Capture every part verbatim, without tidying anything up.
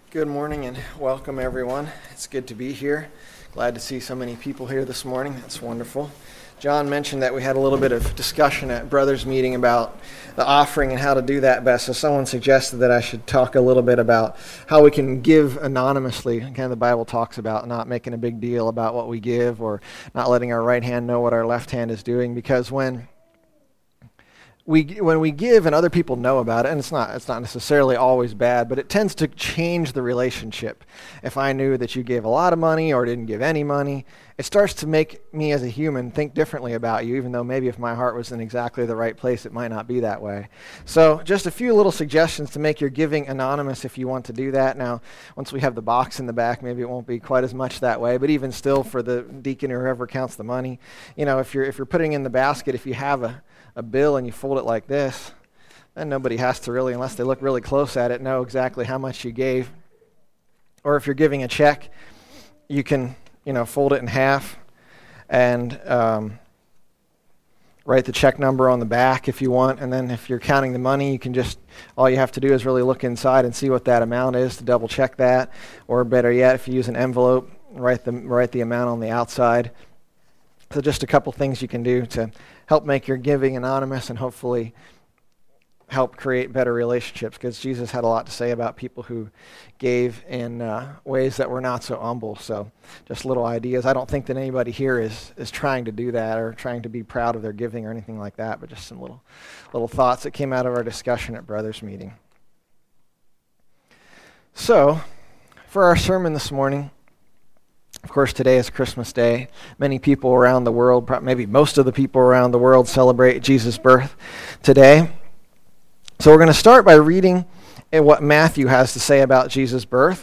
Good morning and welcome, everyone. It's good to be here. Glad to see so many people here this morning. That's wonderful. John mentioned that we had a little bit of discussion at Brothers Meeting about the offering and how to do that best. So someone suggested that I should talk a little bit about how we can give anonymously. Kind of the Bible talks about not making a big deal about what we give or not letting our right hand know what our left hand is doing, because when We, when we give and other people know about it, and it's not it's not necessarily always bad, but it tends to change the relationship. If I knew that you gave a lot of money or didn't give any money, it starts to make me as a human think differently about you, even though maybe if my heart was in exactly the right place, it might not be that way. So just a few little suggestions to make your giving anonymous if you want to do that. Now, once we have the box in the back, maybe it won't be quite as much that way, but even still, for the deacon or whoever counts the money, you know, if you're if you're putting in the basket, if you have a a bill and you fold it like this, then nobody has to really, unless they look really close at it, know exactly how much you gave. Or if you're giving a check, you can, you know, fold it in half and um, write the check number on the back if you want. And then if you're counting the money, you can just, all you have to do is really look inside and see what that amount is to double check that. Or better yet, if you use an envelope, write the write the amount on the outside. So just a couple things you can do to help make your giving anonymous and hopefully help create better relationships, because Jesus had a lot to say about people who gave in uh, ways that were not so humble. So just little ideas. I don't think that anybody here is is trying to do that or trying to be proud of their giving or anything like that, but just some little little thoughts that came out of our discussion at Brothers Meeting. So for our sermon this morning, of course, today is Christmas Day. Many people around the world, maybe most of the people around the world, celebrate Jesus' birth today. So we're going to start by reading what Matthew has to say about Jesus' birth,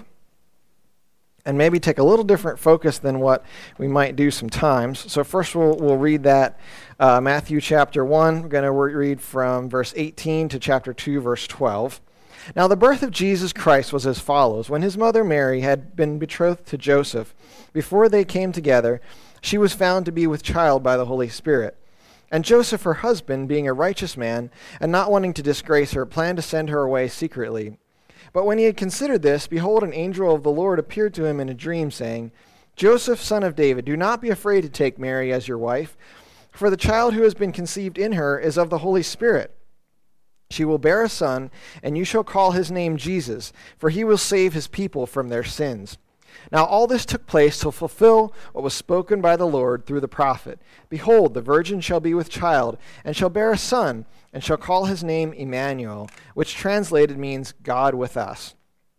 and maybe take a little different focus than what we might do sometimes. So first we'll, we'll read that, uh, Matthew chapter one. We're going to read from verse eighteen to chapter two, verse twelve. Now the birth of Jesus Christ was as follows. When his mother Mary had been betrothed to Joseph, before they came together, she was found to be with child by the Holy Spirit. And Joseph, her husband, being a righteous man, and not wanting to disgrace her, planned to send her away secretly. But when he had considered this, behold, an angel of the Lord appeared to him in a dream, saying, Joseph, son of David, do not be afraid to take Mary as your wife, for the child who has been conceived in her is of the Holy Spirit. She will bear a son, and you shall call his name Jesus, for he will save his people from their sins. Now all this took place to fulfill what was spoken by the Lord through the prophet. Behold, the virgin shall be with child, and shall bear a son, and shall call his name Emmanuel, which translated means God with us.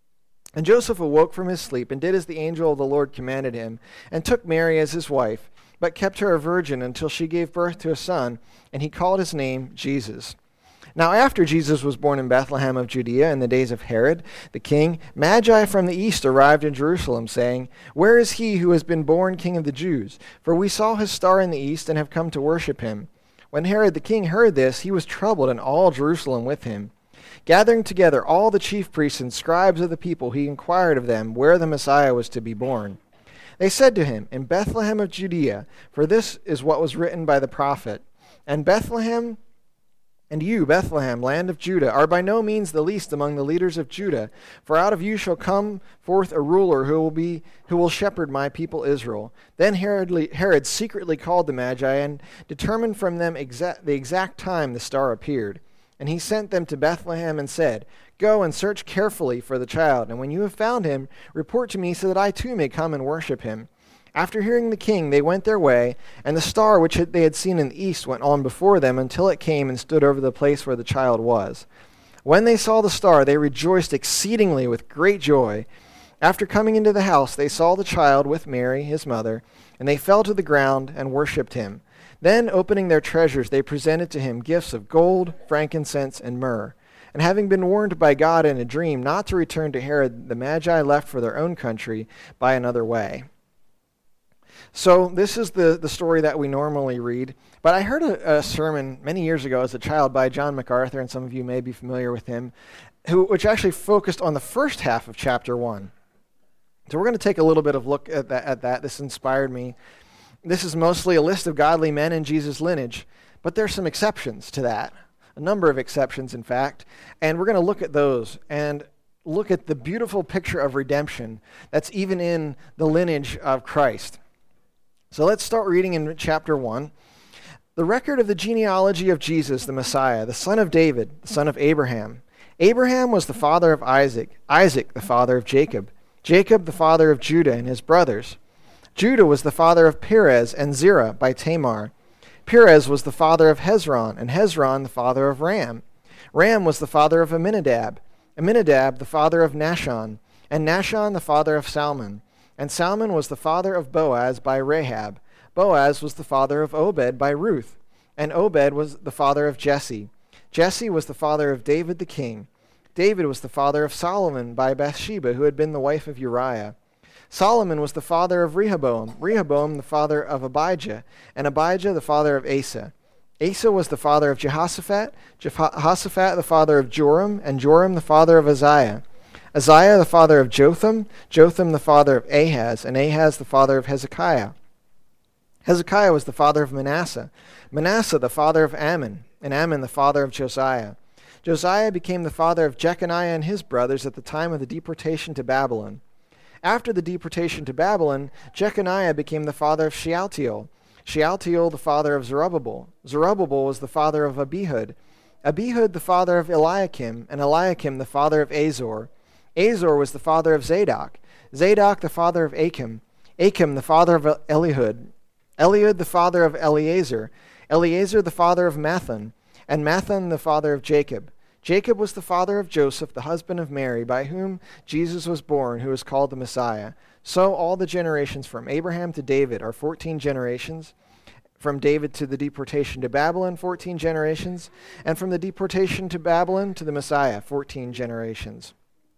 And Joseph awoke from his sleep, and did as the angel of the Lord commanded him, and took Mary as his wife, but kept her a virgin until she gave birth to a son, and he called his name Jesus. Now after Jesus was born in Bethlehem of Judea in the days of Herod the king, Magi from the east arrived in Jerusalem, saying, Where is he who has been born King of the Jews? For we saw his star in the east and have come to worship him. When Herod the king heard this, he was troubled, and all Jerusalem with him. Gathering together all the chief priests and scribes of the people, he inquired of them where the Messiah was to be born. They said to him, In Bethlehem of Judea, for this is what was written by the prophet. And Bethlehem And you, Bethlehem, land of Judah, are by no means the least among the leaders of Judah, for out of you shall come forth a ruler who will be who will shepherd my people Israel. Then Herod, Herod secretly called the Magi and determined from them exa- the exact time the star appeared. And he sent them to Bethlehem and said, Go and search carefully for the child, and when you have found him, report to me so that I too may come and worship him. After hearing the king, they went their way, and the star which they had seen in the east went on before them until it came and stood over the place where the child was. When they saw the star, they rejoiced exceedingly with great joy. After coming into the house, they saw the child with Mary, his mother, and they fell to the ground and worshipped him. Then, opening their treasures, they presented to him gifts of gold, frankincense, and myrrh. And having been warned by God in a dream not to return to Herod, the Magi left for their own country by another way. So this is the, the story that we normally read. But I heard a, a sermon many years ago as a child by John MacArthur, and some of you may be familiar with him, who which actually focused on the first half of chapter one. So we're going to take a little bit of look at that. At that. This inspired me. This is mostly a list of godly men in Jesus' lineage, but there's some exceptions to that, a number of exceptions, in fact, and we're going to look at those. And look at the beautiful picture of redemption that's even in the lineage of Christ. So let's start reading in chapter one. The record of the genealogy of Jesus, the Messiah, the son of David, the son of Abraham. Abraham was the father of Isaac, Isaac the father of Jacob, Jacob the father of Judah and his brothers. Judah was the father of Perez and Zerah by Tamar. Perez was the father of Hezron, and Hezron the father of Ram. Ram was the father of Amminadab, Amminadab the father of Nahshon, and Nahshon the father of Salmon. And Salmon was the father of Boaz by Rahab. Boaz was the father of Obed by Ruth, and Obed was the father of Jesse. Jesse was the father of David the king. David was the father of Solomon by Bathsheba, who had been the wife of Uriah. Solomon was the father of Rehoboam, Rehoboam the father of Abijah, and Abijah the father of Asa. Asa was the father of Jehoshaphat, Jehoshaphat the father of Joram, and Joram the father of Uzziah. Uzziah the father of Jotham, Jotham the father of Ahaz, and Ahaz the father of Hezekiah. Hezekiah was the father of Manasseh, Manasseh the father of Ammon, and Ammon the father of Josiah. Josiah became the father of Jeconiah and his brothers at the time of the deportation to Babylon. After the deportation to Babylon, Jeconiah became the father of Shealtiel, Shealtiel the father of Zerubbabel. Zerubbabel was the father of Abihud, Abihud the father of Eliakim, and Eliakim the father of Azor. Azor was the father of Zadok, Zadok the father of Achim, Achim the father of Elihud, Eliud the father of Eleazar, Eleazar the father of Mathan, and Mathan the father of Jacob. Jacob was the father of Joseph, the husband of Mary, by whom Jesus was born, who is called the Messiah. So all the generations from Abraham to David are fourteen generations. From David to the deportation to Babylon, fourteen generations. And from the deportation to Babylon to the Messiah, fourteen generations.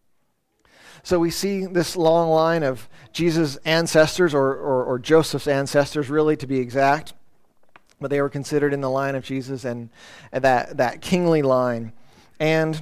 So we see this long line of Jesus' ancestors, or, or, or Joseph's ancestors, really, to be exact. But they were considered in the line of Jesus and, and that, that kingly line. And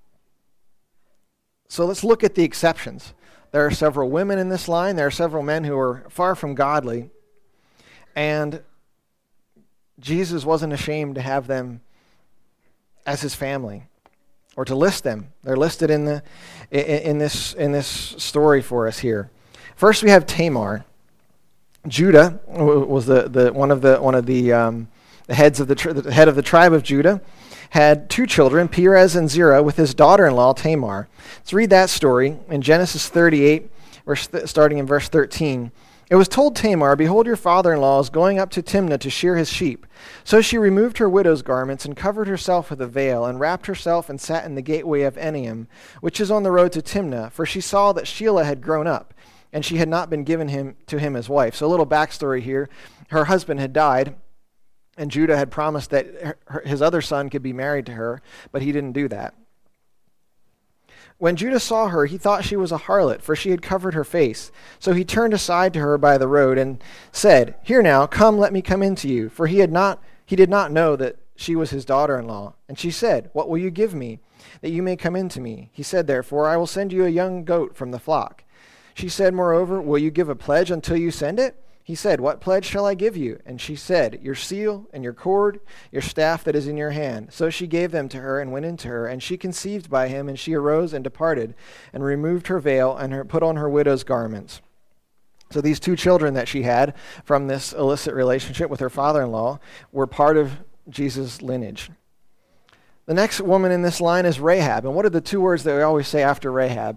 so let's look at the exceptions. There are several women in this line. There are several men who are far from godly. And Jesus wasn't ashamed to have them as his family or to list them. They're listed in the in, in this in this story for us here. First, we have Tamar. Judah was the, the one of the one of the, um, the heads of the, tri- the head of the tribe of Judah. Had two children, Perez and Zerah, with his daughter-in-law Tamar. Let's read that story in Genesis thirty-eight, verse th- starting in verse thirteen. It was told Tamar, "Behold, your father-in-law is going up to Timnah to shear his sheep." So she removed her widow's garments and covered herself with a veil and wrapped herself and sat in the gateway of Enaim, which is on the road to Timnah, for she saw that Shelah had grown up, and she had not been given him to him as wife. So a little backstory here. Her husband had died, and Judah had promised that her, his other son could be married to her, but he didn't do that. When Judah saw her, he thought she was a harlot, for she had covered her face. So he turned aside to her by the road and said, "Here now, come, let me come in to you." For he had not, he did not know that she was his daughter-in-law. And she said, "What will you give me, that you may come in to me?" He said, "Therefore, I will send you a young goat from the flock." She said, "Moreover, will you give a pledge until you send it?" He said, "What pledge shall I give you?" And she said, "Your seal and your cord, your staff that is in your hand." So she gave them to her and went into her, and she conceived by him, and she arose and departed, and removed her veil and her, put on her widow's garments. So these two children that she had from this illicit relationship with her father-in-law were part of Jesus' lineage. The next woman in this line is Rahab. And what are the two words that we always say after Rahab?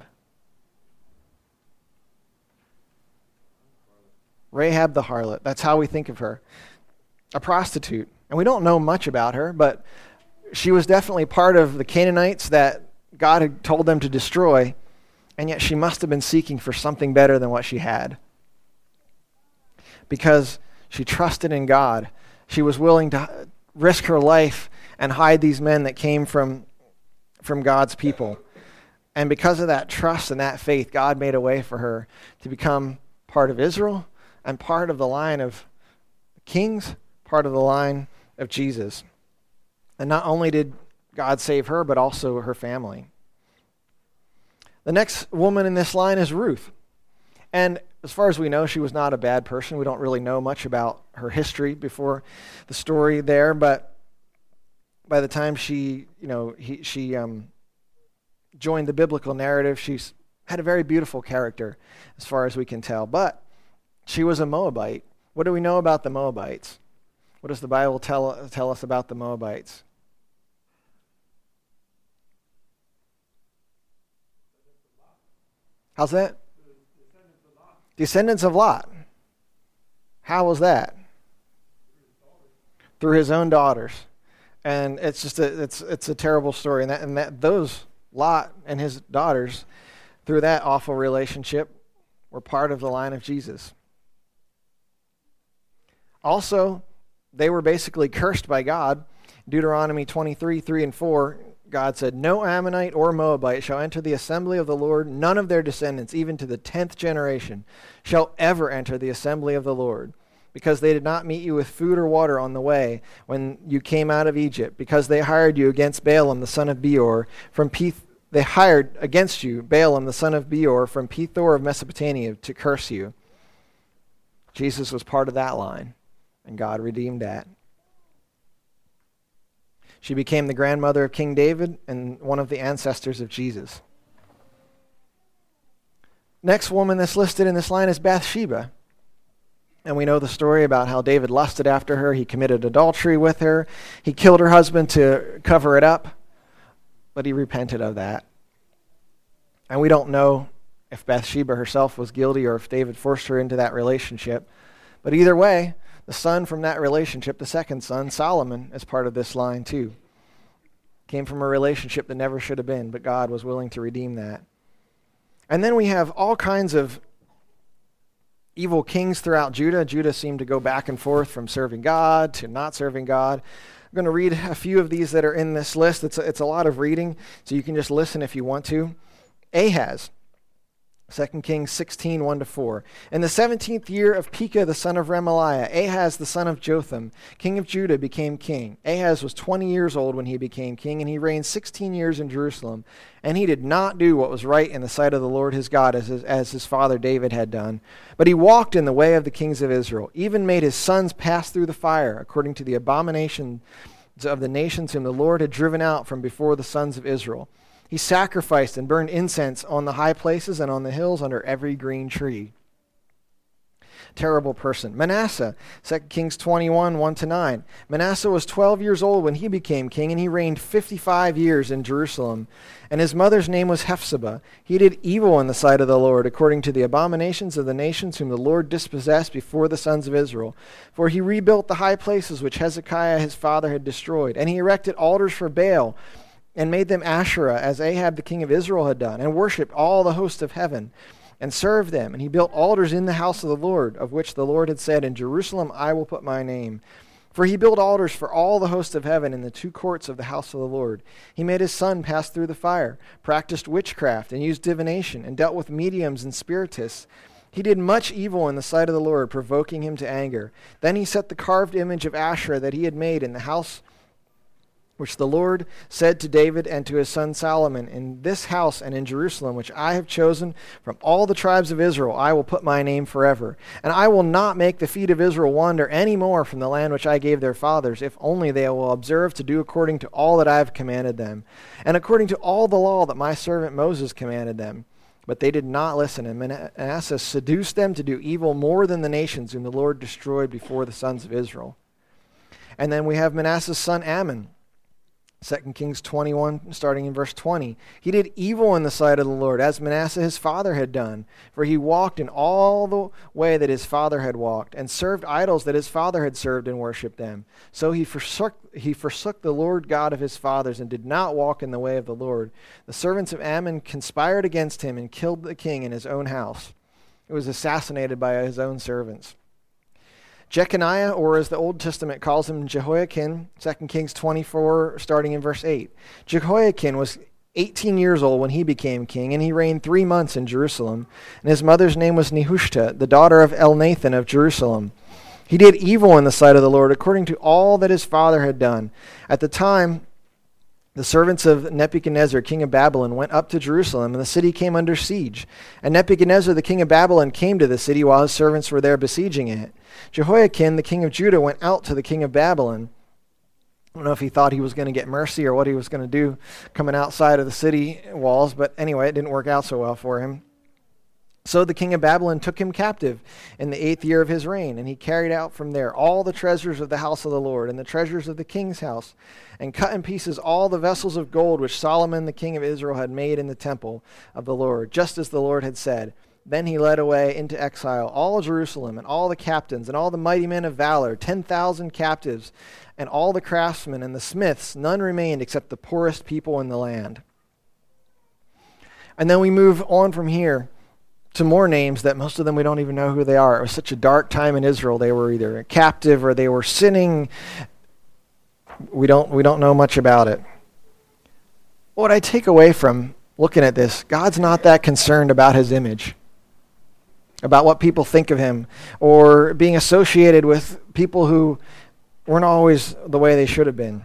Rahab the harlot. That's how we think of her. A prostitute. And we don't know much about her, but she was definitely part of the Canaanites that God had told them to destroy, and yet she must have been seeking for something better than what she had. Because she trusted in God. She was willing to risk her life and hide these men that came from, from God's people. And because of that trust and that faith, God made a way for her to become part of Israel and part of the line of kings, part of the line of Jesus. And not only did God save her, but also her family. The next woman in this line is Ruth. And as far as we know, she was not a bad person. We don't really know much about her history before the story there, but by the time she, you know, he, she, um, joined the biblical narrative. She's had a very beautiful character as far as we can tell. But she was a Moabite. What do we know about the Moabites? What does the Bible tell, tell us about the Moabites? How's that? Descendants of Lot. How was that? Through his own daughters. And it's just a it's it's a terrible story. And that and that those Lot and his daughters, through that awful relationship, were part of the line of Jesus. Also, they were basically cursed by God. Deuteronomy twenty-three, three and four, God said, "No Ammonite or Moabite shall enter the assembly of the Lord. None of their descendants, even to the tenth generation, shall ever enter the assembly of the Lord, because they did not meet you with food or water on the way when you came out of Egypt, because they hired you against Balaam the son of Beor from Peth. They hired against you Balaam the son of Beor from Pethor of Mesopotamia to curse you." Jesus was part of that line, and God redeemed that. She became the grandmother of King David and one of the ancestors of Jesus. Next woman that's listed in this line is Bathsheba. And we know the story about how David lusted after her. He committed adultery with her. He killed her husband to cover it up, but he repented of that. And we don't know if Bathsheba herself was guilty or if David forced her into that relationship. But either way, the son from that relationship, the second son, Solomon, is part of this line too. Came from a relationship that never should have been, but God was willing to redeem that. And then we have all kinds of evil kings throughout Judah. Judah seemed to go back and forth from serving God to not serving God. I'm going to read a few of these that are in this list. It's a, it's a lot of reading, so you can just listen if you want to. Ahaz. Second Kings sixteen, one to four. In the seventeenth year of Pekah the son of Remaliah, Ahaz the son of Jotham, king of Judah, became king. Ahaz was twenty years old when he became king, and he reigned sixteen years in Jerusalem. And he did not do what was right in the sight of the Lord his God, as his, as his father David had done. But he walked in the way of the kings of Israel, even made his sons pass through the fire, according to the abominations of the nations whom the Lord had driven out from before the sons of Israel. He sacrificed and burned incense on the high places and on the hills under every green tree. Terrible person. Manasseh, Second Kings twenty-one, one to nine. Manasseh was twelve years old when he became king, and he reigned fifty-five years in Jerusalem. And his mother's name was Hephzibah. He did evil in the sight of the Lord, according to the abominations of the nations whom the Lord dispossessed before the sons of Israel. For he rebuilt the high places which Hezekiah his father had destroyed, and he erected altars for Baal, and made them Asherah, as Ahab the king of Israel had done, and worshipped all the host of heaven, and served them. And he built altars in the house of the Lord, of which the Lord had said, "In Jerusalem I will put my name." For he built altars for all the host of heaven in the two courts of the house of the Lord. He made his son pass through the fire, practiced witchcraft, and used divination, and dealt with mediums and spiritists. He did much evil in the sight of the Lord, provoking him to anger. Then he set the carved image of Asherah that he had made in the house which the Lord said to David and to his son Solomon, "In this house and in Jerusalem, which I have chosen from all the tribes of Israel, I will put my name forever. And I will not make the feet of Israel wander any more from the land which I gave their fathers, if only they will observe to do according to all that I have commanded them, and according to all the law that my servant Moses commanded them." But they did not listen, and Manasseh seduced them to do evil more than the nations whom the Lord destroyed before the sons of Israel. And then we have Manasseh's son Ammon. Second Kings twenty-one, starting in verse twenty. He did evil in the sight of the Lord, as Manasseh his father had done. For he walked in all the way that his father had walked, and served idols that his father had served, and worshipped them. So he forsook, he forsook the Lord God of his fathers, and did not walk in the way of the Lord. The servants of Ammon conspired against him, and killed the king in his own house. He was assassinated by his own servants. Jeconiah, or as the Old Testament calls him, Jehoiakim, Second Kings twenty-four, starting in verse eight. Jehoiakim was eighteen years old when he became king, and he reigned three months in Jerusalem. And his mother's name was Nehushta, the daughter of Elnathan of Jerusalem. He did evil in the sight of the Lord, according to all that his father had done. At the time, the servants of Nebuchadnezzar, king of Babylon, went up to Jerusalem, and the city came under siege. And Nebuchadnezzar, the king of Babylon, came to the city while his servants were there besieging it. Jehoiakim, the king of Judah, went out to the king of Babylon I don't know if he thought he was going to get mercy or what he was going to do coming outside of the city walls, but anyway, it didn't work out so well for him. So the king of Babylon took him captive in the eighth year of his reign, and he carried out from there all the treasures of the house of the Lord and the treasures of the king's house, and cut in pieces all the vessels of gold which Solomon the king of Israel had made in the temple of the Lord, just as the Lord had said. Then he led away into exile all Jerusalem and all the captains and all the mighty men of valor, ten thousand captives, and all the craftsmen and the smiths. None remained except the poorest people in the land. And then we move on from here to more names that most of them we don't even know who they are. It was such a dark time in Israel. They were either captive or they were sinning. We don't we don't know much about it. What I take away from looking at this, God's not that concerned about his image, about what people think of him, or being associated with people who weren't always the way they should have been.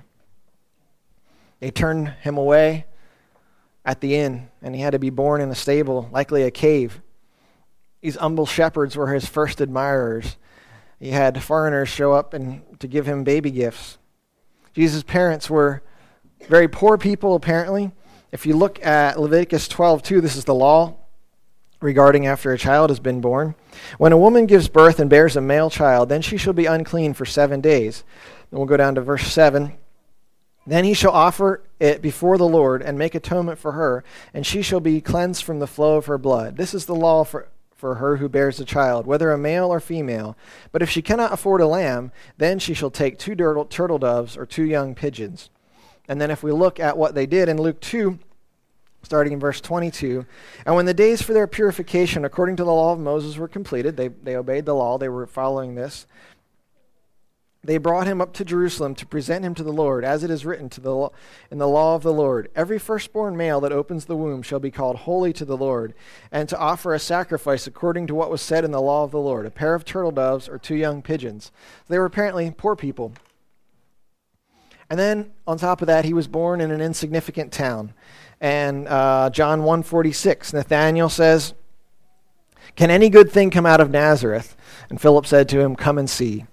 They turned him away at the inn, and he had to be born in a stable, likely a cave. These humble shepherds were his first admirers. He had foreigners show up and to give him baby gifts. Jesus' parents were very poor people, apparently. If you look at Leviticus twelve two, this is the law regarding after a child has been born. When a woman gives birth and bears a male child, then she shall be unclean for seven days. And we'll go down to verse seven. Then he shall offer it before the Lord and make atonement for her, and she shall be cleansed from the flow of her blood. This is the law for, for her who bears a child, whether a male or female. But if she cannot afford a lamb, then she shall take two turtle, turtle doves or two young pigeons. And then if we look at what they did in Luke two, starting in verse twenty-two, and when the days for their purification according to the law of Moses were completed, they, they obeyed the law, they were following this, they brought him up to Jerusalem to present him to the Lord, as it is written to the law, in the law of the Lord. Every firstborn male that opens the womb shall be called holy to the Lord, and to offer a sacrifice according to what was said in the law of the Lord, a pair of turtle doves or two young pigeons. So they were apparently poor people. And then, on top of that, he was born in an insignificant town. And uh, John one forty-six, Nathanael says, "Can any good thing come out of Nazareth?" And Philip said to him, "Come and see."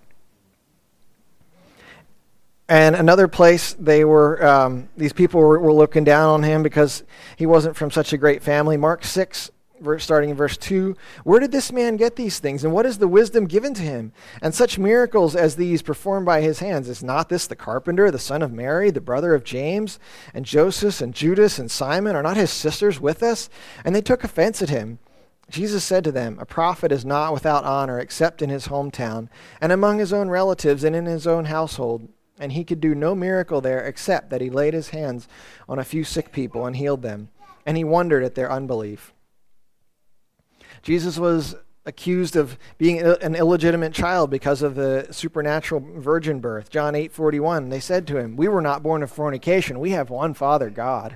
And another place, they were um, these people were, were looking down on him because he wasn't from such a great family. Mark six, verse, starting in verse two, "Where did this man get these things, and what is the wisdom given to him? And such miracles as these performed by his hands. Is not this the carpenter, the son of Mary, the brother of James, and Joseph, and Judas, and Simon? Are not his sisters with us?" And they took offense at him. Jesus said to them, "A prophet is not without honor except in his hometown, and among his own relatives, and in his own household. And he could do no miracle there except that he laid his hands on a few sick people and healed them. And he wondered at their unbelief." Jesus was accused of being an illegitimate child because of the supernatural virgin birth. John eight forty-one, they said to him, "We were not born of fornication. We have one Father, God."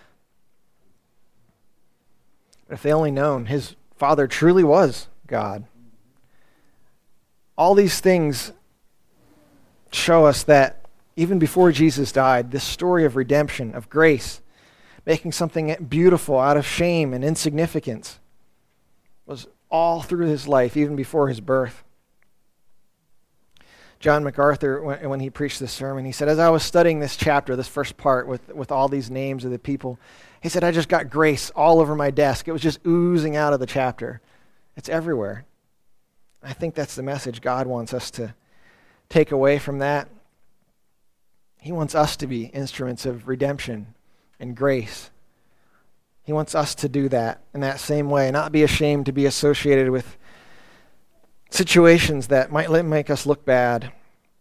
But if they only known, his Father truly was God. All these things show us that even before Jesus died, this story of redemption, of grace, making something beautiful out of shame and insignificance, was all through his life, even before his birth. John MacArthur, when, when he preached this sermon, he said, as I was studying this chapter, this first part with, with all these names of the people, he said, I just got grace all over my desk. It was just oozing out of the chapter. It's everywhere. I think that's the message God wants us to take away from that. He wants us to be instruments of redemption and grace. He wants us to do that in that same way, not be ashamed to be associated with situations that might make us look bad.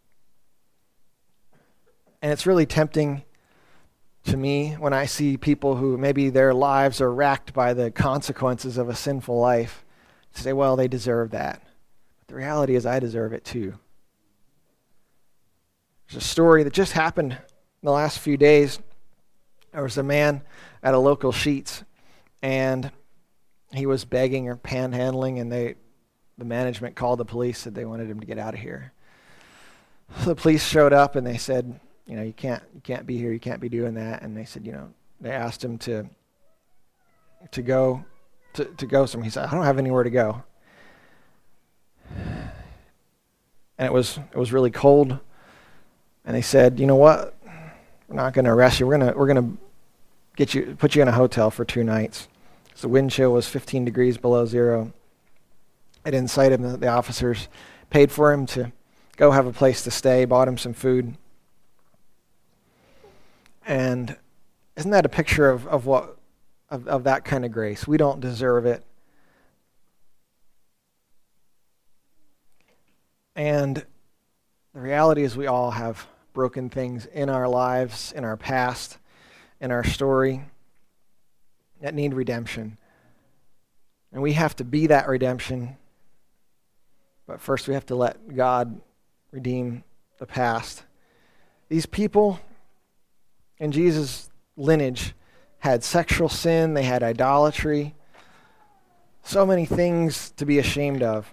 And it's really tempting to me when I see people who maybe their lives are racked by the consequences of a sinful life to say, well, they deserve that. But the reality is I deserve it too. There's a story that just happened in the last few days. There was a man at a local Sheetz, and he was begging or panhandling, and they, the management called the police, said they wanted him to get out of here. So the police showed up, and they said, you know, you can't, you can't be here, you can't be doing that. And they said, you know, they asked him to, to go, to, to go somewhere. He said, I don't have anywhere to go. And it was, it was really cold. And they said, you know what? We're not going to arrest you. We're going to we're going to get you put you in a hotel for two nights. So the wind chill was fifteen degrees below zero. It incited him. The officers paid for him to go have a place to stay, bought him some food. And isn't that a picture of, of what of, of that kind of grace? We don't deserve it. And the reality is we all have broken things in our lives, in our past, in our story that need redemption. And we have to be that redemption. But first we have to let God redeem the past. These people in Jesus' lineage had sexual sin, they had idolatry, so many things to be ashamed of.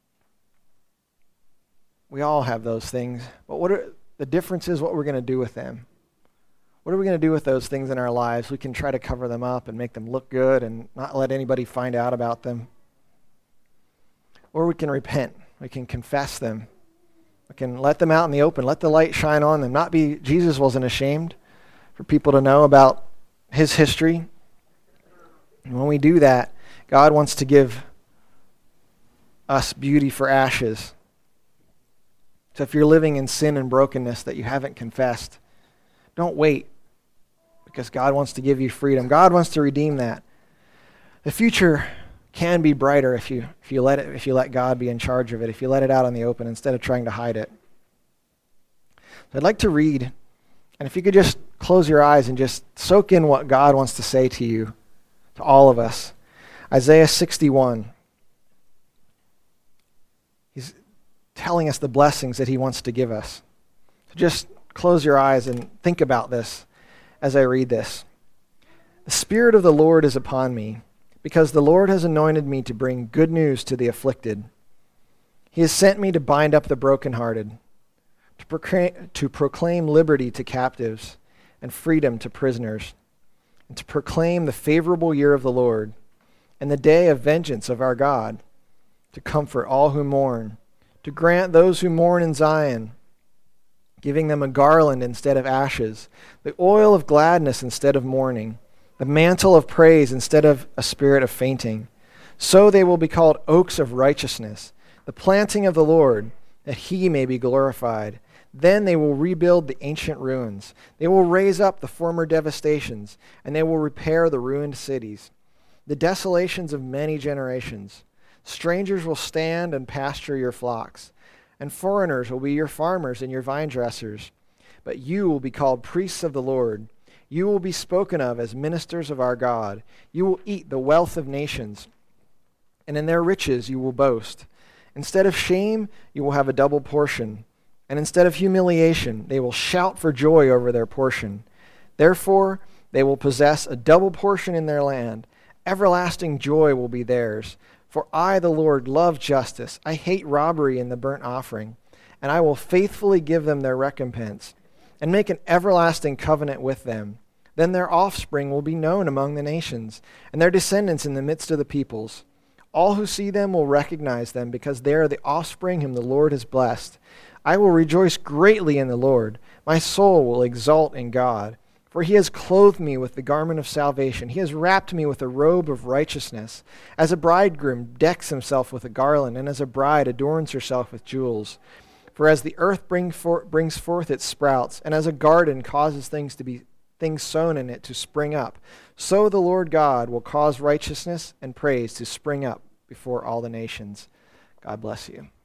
We all have those things, but what are the difference is what we're going to do with them. What are we going to do with those things in our lives? We can try to cover them up and make them look good and not let anybody find out about them. Or we can repent. We can confess them. We can let them out in the open. Let the light shine on them. Not be, Jesus wasn't ashamed for people to know about his history. And when we do that, God wants to give us beauty for ashes. So if you're living in sin and brokenness that you haven't confessed, don't wait, because God wants to give you freedom. God wants to redeem that. The future can be brighter if you if you let it if you let God be in charge of it, if you let it out in the open instead of trying to hide it. So I'd like to read, and if you could just close your eyes and just soak in what God wants to say to you, to all of us. Isaiah sixty-one. He's telling us the blessings that he wants to give us. So just close your eyes and think about this as I read this. The Spirit of the Lord is upon me, because the Lord has anointed me to bring good news to the afflicted. He has sent me to bind up the brokenhearted, to proclaim, to proclaim liberty to captives and freedom to prisoners, and to proclaim the favorable year of the Lord and the day of vengeance of our God, to comfort all who mourn, to grant those who mourn in Zion, giving them a garland instead of ashes, the oil of gladness instead of mourning, the mantle of praise instead of a spirit of fainting. So they will be called oaks of righteousness, the planting of the Lord, that he may be glorified. Then they will rebuild the ancient ruins. They will raise up the former devastations, and they will repair the ruined cities, the desolations of many generations. Strangers will stand and pasture your flocks, and foreigners will be your farmers and your vine dressers. But you will be called priests of the Lord. You will be spoken of as ministers of our God. You will eat the wealth of nations, and in their riches you will boast. Instead of shame, you will have a double portion, and instead of humiliation, they will shout for joy over their portion. Therefore, they will possess a double portion in their land. Everlasting joy will be theirs. For I, the Lord, love justice. I hate robbery in the burnt offering, and I will faithfully give them their recompense and make an everlasting covenant with them. Then their offspring will be known among the nations, and their descendants in the midst of the peoples. All who see them will recognize them, because they are the offspring whom the Lord has blessed. I will rejoice greatly in the Lord. My soul will exult in God. For he has clothed me with the garment of salvation. He has wrapped me with a robe of righteousness. As a bridegroom decks himself with a garland, and as a bride adorns herself with jewels. For as the earth bring for, brings forth its sprouts, and as a garden causes things to be things sown in it to spring up, so the Lord God will cause righteousness and praise to spring up before all the nations. God bless you.